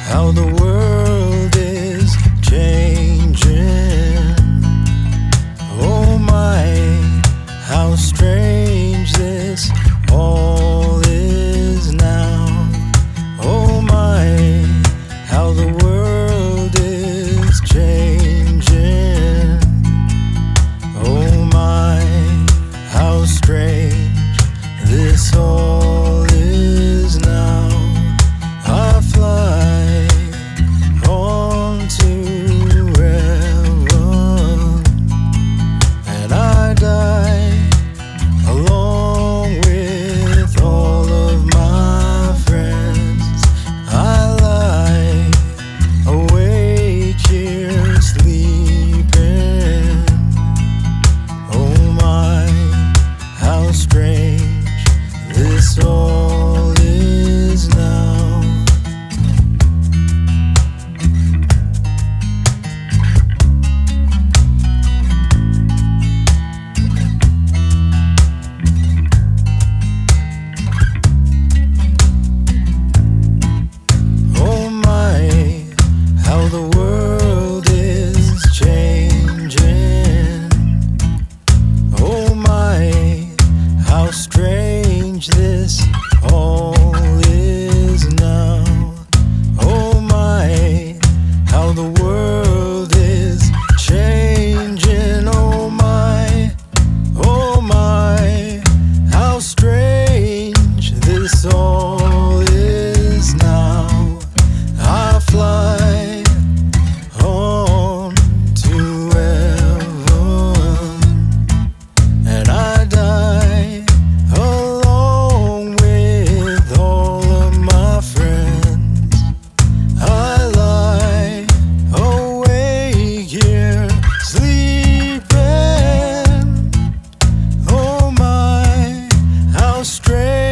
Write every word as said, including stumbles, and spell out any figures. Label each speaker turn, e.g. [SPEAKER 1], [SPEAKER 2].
[SPEAKER 1] how the world is changing. Oh my, how strange this all is now. Oh my, how the world is changing. Oh my, how strange this all is now. I fly on to heaven, and I die along with all of my friends. I lie awake here sleeping. Oh my, how strange this all is now. Oh my, how the world is changing. Oh my, how strange this all is now. Oh my, how the world is changing. Oh my, oh my, how strange this all is now. I fly on to heaven, and I die along with all of my friends. I lie awake here sleeping. Oh my, how strange